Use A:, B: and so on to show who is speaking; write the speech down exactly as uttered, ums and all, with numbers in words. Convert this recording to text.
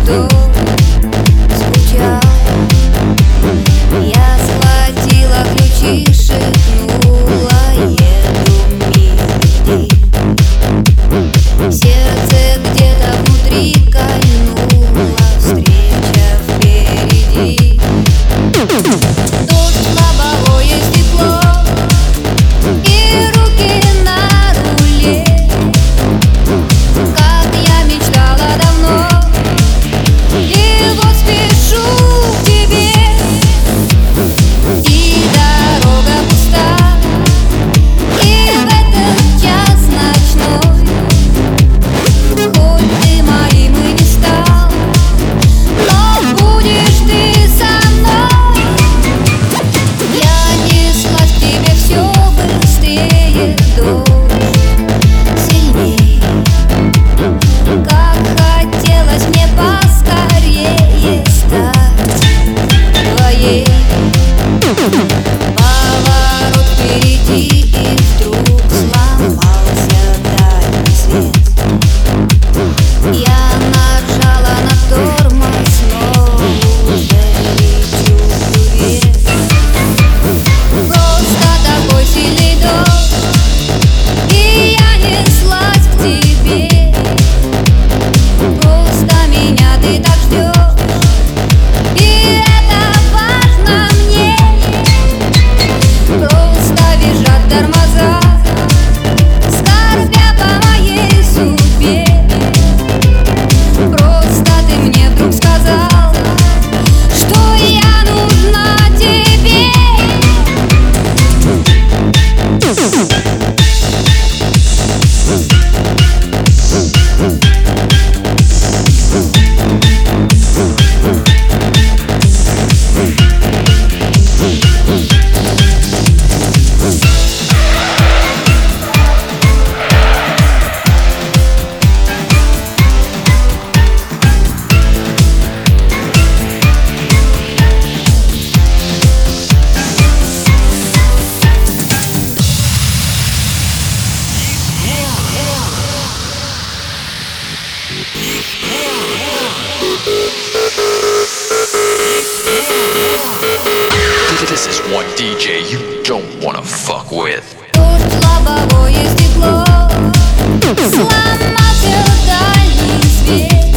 A: дождь скучал. Я схватила ключи, шепнула: еду, милый. Сердце где-то внутри кольнуло, встреча впереди. Дождь, слабовое стекло и руки на руле. Как я мечтала давно, и вот спешу к тебе. И дорога пуста, и в этот час ночной, хоть ты моим и не стал, но будешь ты со мной. Я неслась к тебе все быстрее, дождь сильней. Как хотелось мне поскорее стать твоей. Поворот впереди, и вдруг сломался дальний свет. Я нажала на тормоз, но уже лечу вверх. Просто такой сильный дождь, и я неслась к тебе. Просто меня ты так ждешь, и это важно мне. Просто визжат тормоза, скорбя по моей судьбе. Просто ты мне вдруг сказал, что я нужна тебе.
B: This is one D J you don't wanna fuck with.
A: Дождь, лобовое стекло, сломался дальний свет.